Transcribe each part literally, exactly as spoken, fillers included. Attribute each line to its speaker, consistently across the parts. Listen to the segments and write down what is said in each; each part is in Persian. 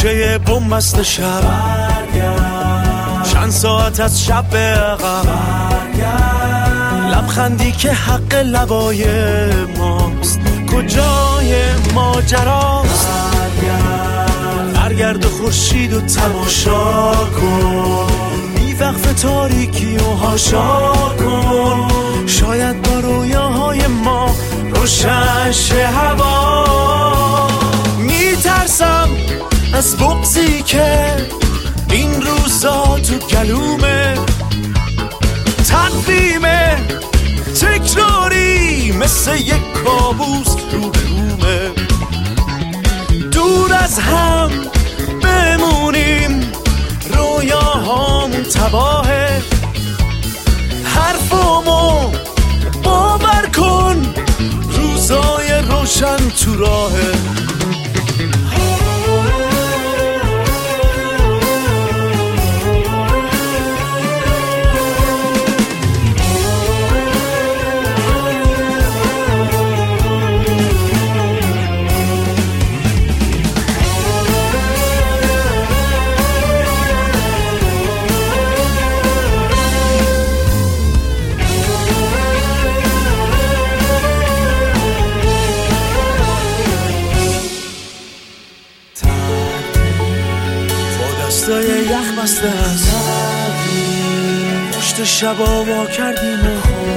Speaker 1: گوشه بنبست شب چند ساعت از شب به عقب لبخندی که حق لبای ماست کجای ماجراست برگرد و خورشید و تماشا کن بی وقف تاریکی و هاشا کن شاید با رویاهای ما روشن شه هوا میترسم از بغضی که این روزا تو گلومه تقویمه تکراری مثل یک کابوس رو به رومه دور از هم بمونیم رویاهامون تباهه حرفامو باور کن روزای روشن تو راهه دستای یخ بسته از پشت شبا وا کردیم و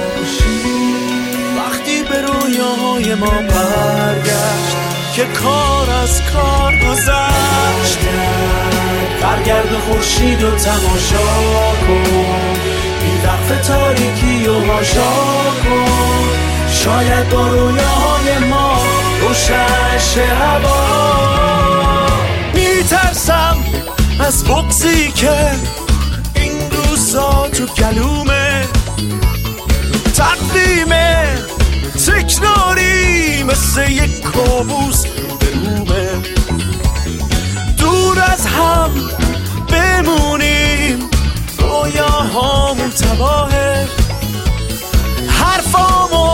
Speaker 1: وقتی به رویاهای ما برگشت که کار از کار گذشت برگرد خورشید و تماشا کن بی وقف تاریکی و هاشا کن شاید با رویاهای ما روشن شه هوا میترسم از بغضی که این روزا تو گلومه تقویمه تکراری مثل یک کابوس به رومه دور از هم بمونیم رویاهامون تباهه حرفامو